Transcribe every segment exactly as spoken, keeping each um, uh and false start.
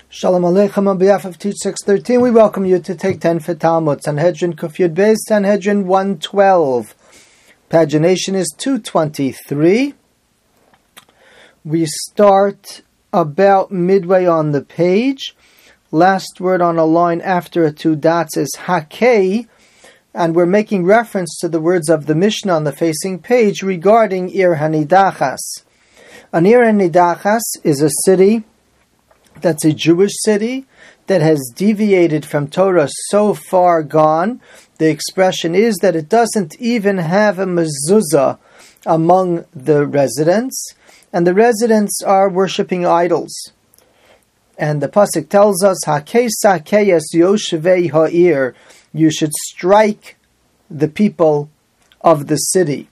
Shalom Aleichem on behalf of Teach six thirteen, we welcome you to take ten for Talmud. Sanhedrin Kuf Yud Beis, Sanhedrin one twelve. Pagination is two twenty-three. We start about midway on the page. Last word on a line after a two dots is Hakei, and we're making reference to the words of the Mishnah on the facing page regarding Ir Hanidachas. An Ir Hanidachas is a city that's a Jewish city that has deviated from Torah so far gone. The expression is that it doesn't even have a mezuzah among the residents, and the residents are worshipping idols. And the pasuk tells us, "Hakei sakei es yoshevei ha'ir," you should strike the people of the city.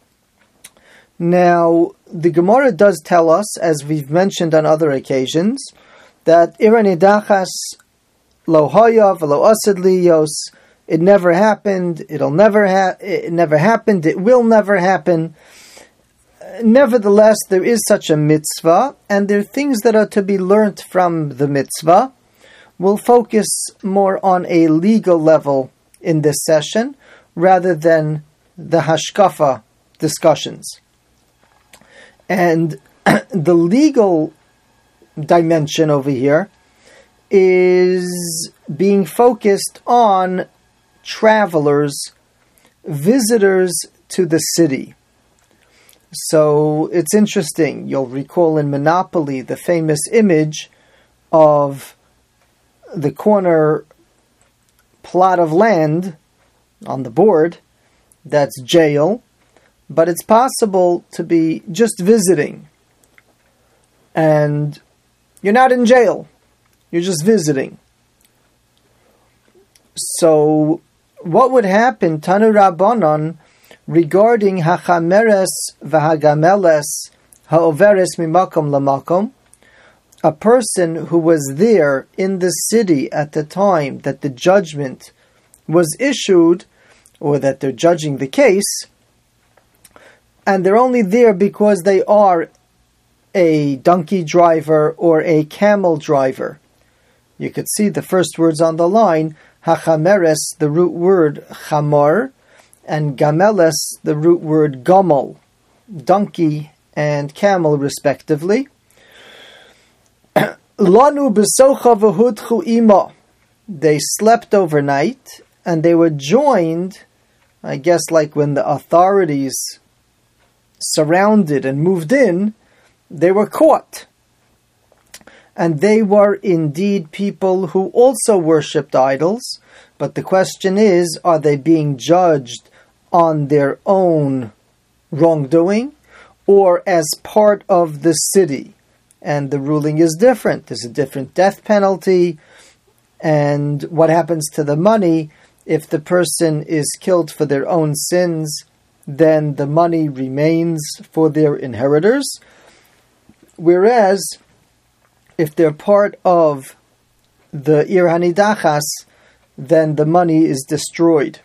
Now, the Gemara does tell us, as we've mentioned on other occasions, that Ir Hanidachas lo haya v'lo asad liyos, it never happened, it'll never ha- it never happened, it will never happen. Nevertheless, there is such a mitzvah, and there are things that are to be learnt from the mitzvah. We'll focus more on a legal level in this session, rather than the hashkafa discussions. And the legal dimension over here is being focused on travelers, visitors to the city. So it's interesting. You'll recall in Monopoly the famous image of the corner plot of land on the board. That's jail, but it's possible to be just visiting, and you're not in jail, you're just visiting. So what would happen, Tanu Rabbanon, regarding Hachameres v'Hagameles ha'overes mimakom lamakom? A person who was there in the city at the time that the judgment was issued, or that they're judging the case, and they're only there because they are a donkey driver or a camel driver. You could see the first words on the line, Hachameres, the root word chamor, and gameles, the root word gomel, donkey and camel respectively. Lanu besocha v'hudchu ima. They slept overnight, and they were joined, I guess like when the authorities surrounded and moved in, they were caught. And they were indeed people who also worshipped idols, but the question is, are they being judged on their own wrongdoing, or as part of the city? And the ruling is different. There's a different death penalty, and what happens to the money? If the person is killed for their own sins, then the money remains for their inheritors. Whereas, if they're part of the Ir Hanidachas, then the money is destroyed.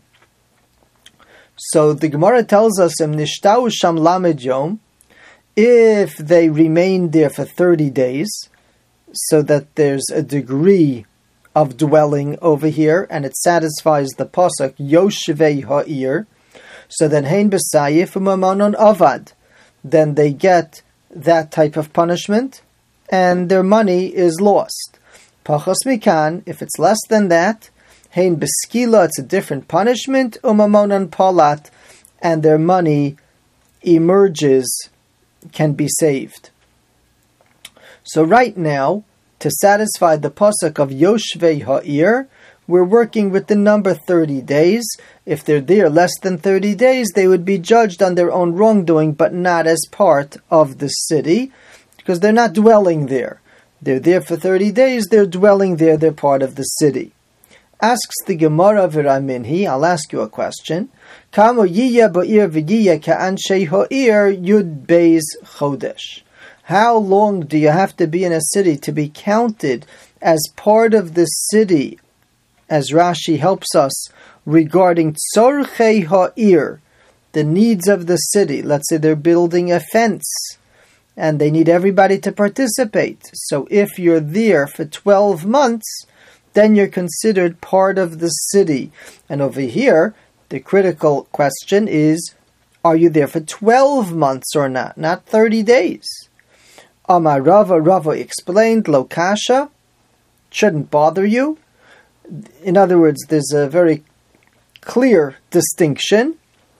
So the Gemara tells us, Em nishtau sham lamed yom, if they remain there for thirty days, so that there's a degree of dwelling over here, and it satisfies the pasuk Yoshevei ha'ir, so then hein b'sayif u'mamanon avad, then they get that type of punishment, and their money is lost. Pachos mikan, if it's less than that, hein b'skila, it's a different punishment, u'mamanon palat, and their money emerges, can be saved. So right now, to satisfy the pasuk of Yoshvei ha'ir, we're working with the number thirty days. If they're there less than thirty days, they would be judged on their own wrongdoing, but not as part of the city, because they're not dwelling there. They're there for thirty days, they're dwelling there, they're part of the city. Asks the Gemara V'Raminhi, I'll ask you a question. Kamo yiya ba'ir v'yiya ka'anshei ha'ir yud beis chodesh. How long do you have to be in a city to be counted as part of the city, as Rashi helps us, regarding tzorchei ha'ir, the needs of the city? Let's say they're building a fence, and they need everybody to participate. So if you're there for twelve months, then you're considered part of the city. And over here, the critical question is, are you there for twelve months or not? Not thirty days. Amar Rava, Rava explained, Lo kasha, shouldn't bother you. In other words, there's a very clear distinction.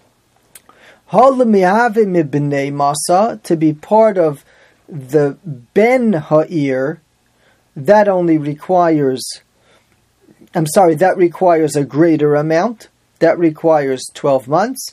Masa, to be part of the Ben Ha'ir, that only requires, I'm sorry, that requires a greater amount. That requires twelve months.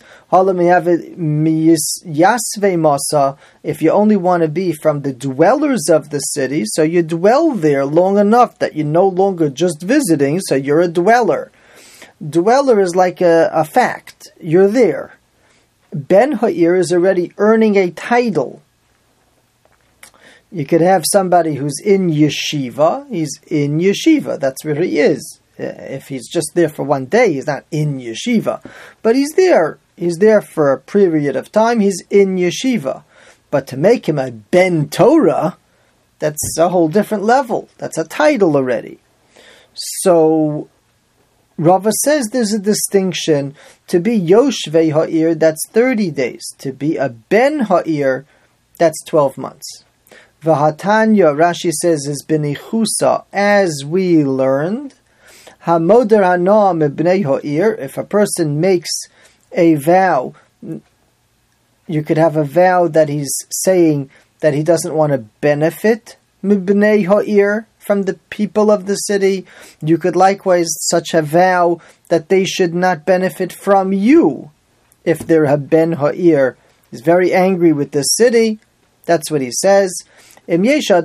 Masa, if you only want to be from the dwellers of the city, so you dwell there long enough that you're no longer just visiting, so you're a dweller. Dweller is like a, a fact. You're there. Ben Ha'ir is already earning a title. You could have somebody who's in yeshiva. He's in yeshiva. That's where he is. If he's just there for one day, he's not in yeshiva. But he's there. He's there for a period of time. He's in yeshiva. But to make him a Ben Torah, that's a whole different level. That's a title already. So Rava says there's a distinction. To be Yoshvei Ha'ir, that's thirty days. To be a Ben Ha'ir, that's twelve months. Vahatanya, Rashi says, is benichusa, as we learned. Hamoder hana mebnei ha'ir, if a person makes a vow, you could have a vow that he's saying that he doesn't want to benefit mebnei ha'ir, from the people of the city. You could likewise such a vow that they should not benefit from you. If they're a ben ha'ir, he's very angry with the city. That's what he says. If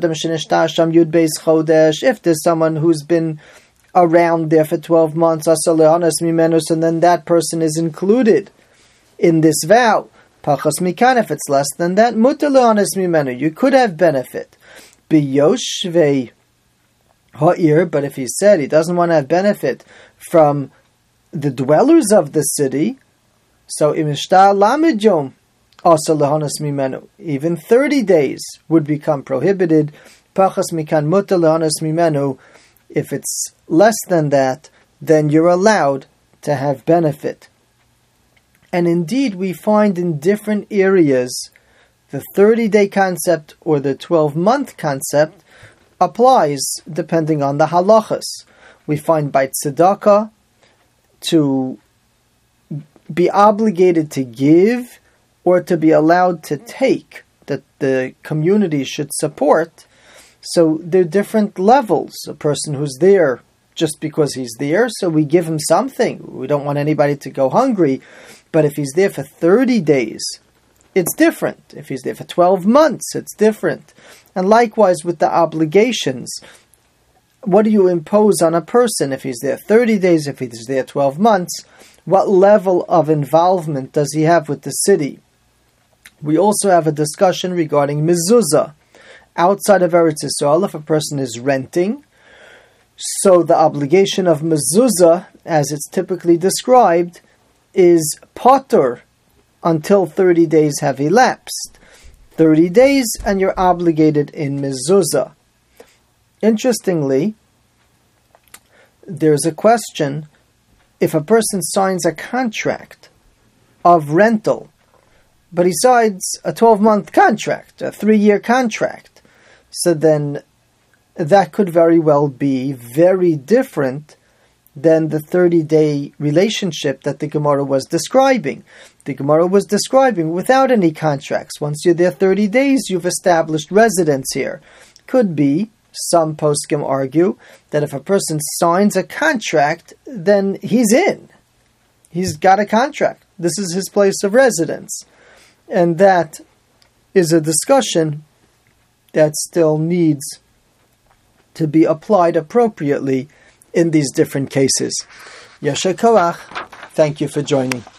there's someone who's been around there for twelve months, and then that person is included in this vow. If it's less than that, you could have benefit. Biyoshvei Ha'ir, but if he said he doesn't want to have benefit from the dwellers of the city, so imishtar lamed yom asa lehanas mimenu, even thirty days would become prohibited. Pachas mikan mutar lehanas mimenu. If it's less than that, then you're allowed to have benefit. And indeed, we find in different areas the thirty-day concept or the twelve-month concept applies depending on the halachas. We find by tzedakah to be obligated to give or to be allowed to take, that the community should support. So there are different levels. A person who's there just because he's there, so we give him something. We don't want anybody to go hungry. But if he's there for thirty days, it's different. If he's there for twelve months, it's different. And likewise with the obligations, what do you impose on a person if he's there thirty days, if he's there twelve months? What level of involvement does he have with the city? We also have a discussion regarding mezuzah. Outside of Eretz Yisrael, if a person is renting, so the obligation of mezuzah, as it's typically described, is patur until thirty days have elapsed. thirty days and you're obligated in mezuzah. Interestingly, there's a question, if a person signs a contract of rental, but he signs a twelve-month contract, a three-year contract, so then that could very well be very different than the thirty-day relationship that the Gemara was describing. The Gemara was describing without any contracts. Once you're there thirty days, you've established residence here. Could be, some poskim argue, that if a person signs a contract, then he's in. He's got a contract. This is his place of residence. And that is a discussion that still needs to be applied appropriately in these different cases. Yasher koach. Thank you for joining.